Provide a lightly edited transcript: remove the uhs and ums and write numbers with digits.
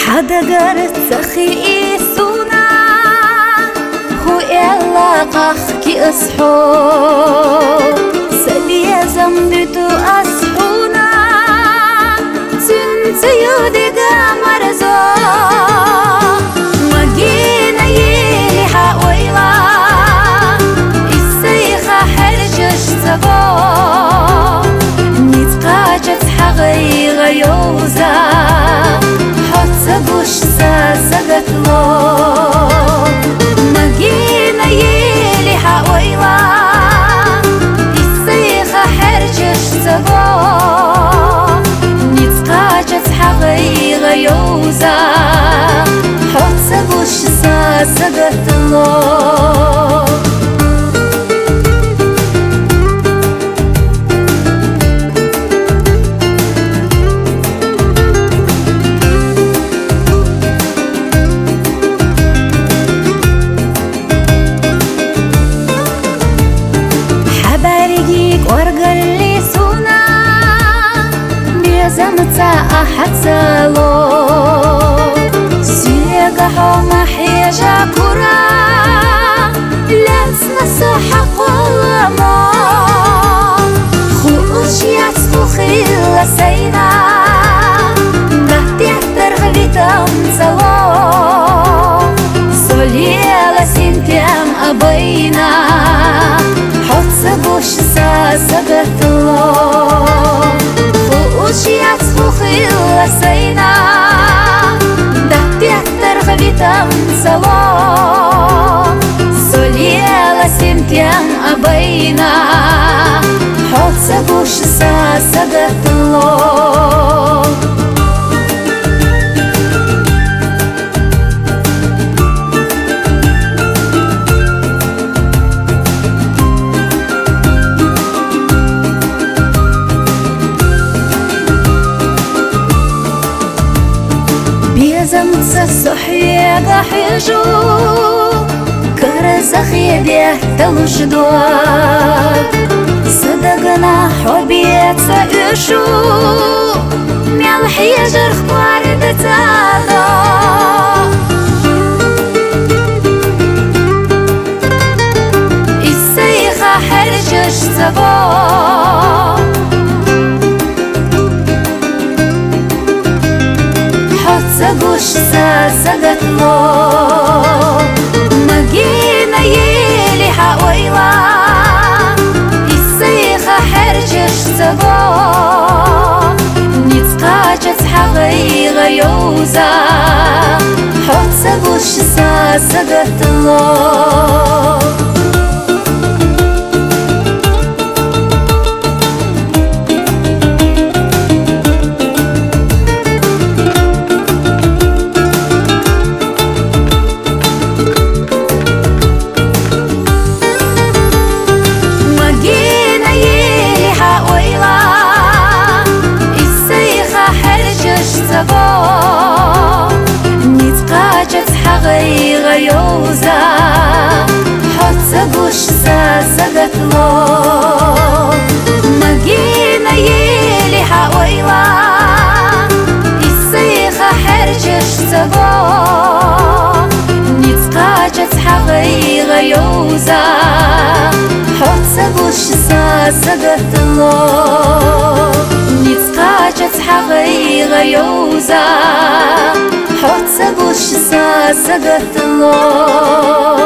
حدقرت سخي سونا هو إلا قخكي أصحو سليا زمدتو أصحونا سنتيو ديقا مرزو مجينا يلي حاويلا السيخة حرجش سبو نتقاجت حغي غيوزا حتسبوش سازقت لو مجينا يلي حاويلا السيخة حرجش سبو نتقاجت حغي غيوزا حتسبوش سازقت لو ورقلي سونا بيزمتا أحد سالو سيقا حوما حيجا كورا لنسنا سوحق والما خوش يعتسخو خيلا سينا بحتي الترغلي تمسلو سوليلا سنتيام أبينا حتسبوش سازقت لو خوش يعتسخو خيلا سينا بحتي الترغلي تمسلو سوليلا سنتيام أبينا حتسبوش سازقت لو بيزمت الصحية حيجو كرزخي بيه تلوجدوك صدقنا حبيت سأشو ملحي جرخ وارد تالو السيخة حرجش سبو حتسبوش سازقت لو مجينا يلي حاويلا السيخة حرجش سبو نتقاجت حغي غيوزا حتسبوش سازقت لو نتقاجت حغي غيوزا حتسبوش سازقت لو مجينا يلي حاويلا السيخة حرجش سبو نتقاجت حغي غيوزا حتسبوش سازقت لو نتقاجت حغي غيوزا حتسبوش سازقت لو